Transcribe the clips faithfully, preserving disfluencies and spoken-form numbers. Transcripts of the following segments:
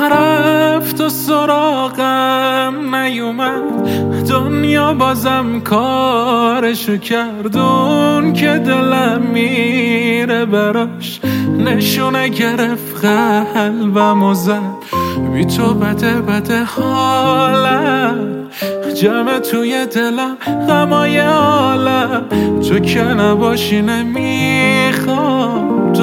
رفت و سراغم نیومد، دنیا بازم کارشو کردون که دلم میره براش. نشونه گرفت قلبم و زد، بی تو بده بده حالم، جمع توی دلم غمای عالم. تو که نباشی نمیخوام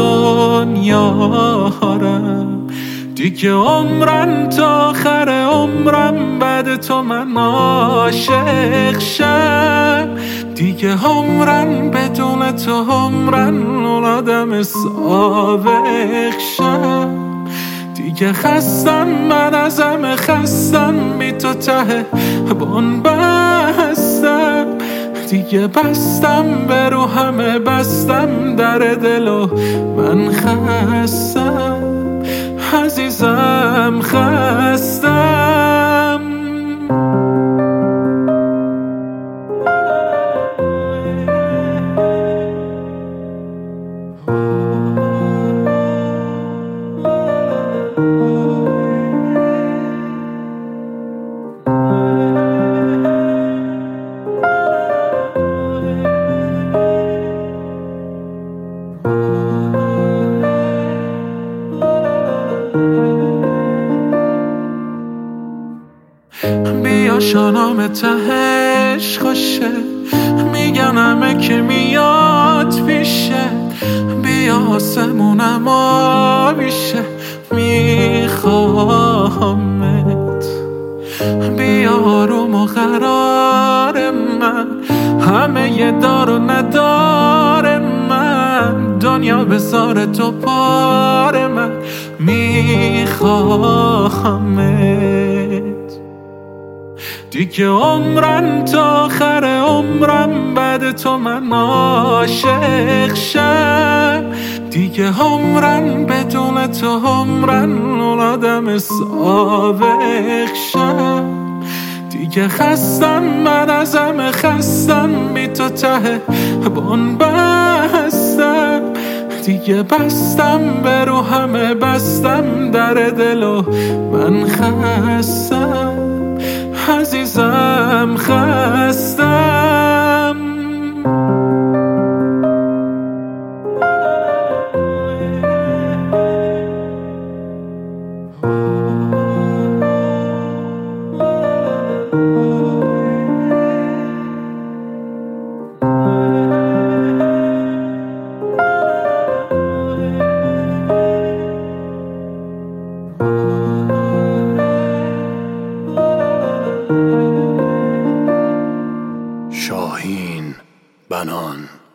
دنیارم، دیگه عمرم تا آخر عمرم بعد تو من عاشق شم. دیگه عمرم بدون تو عمرم اون آدم سابق شم. دیگه خستم من از همه خستم، بی تو ته بون بستم. دیگه بستم به رو همه بستم در دلو من خستم، عزیزم خستم. بیا شانام تهش خوشه، میگن همه که میاد پیشه. بیا آسمونم آبیشه، میخوامت. بیا آروم و قرار من، همه یه دار و ندار من. دنیا بذار تو پار من، میخوامت. دیگه عمرم تا آخر عمرم بعد تو من عاشق شم. دیگه عمرم بدون تو عمرم اون آدم سابق شم. دیگه خستم من از همه خستم، بی تو ته بون بستم. دیگه بستم به رو همه بستم در دلو من خستم، عزیزم خستم. شاهین بنان.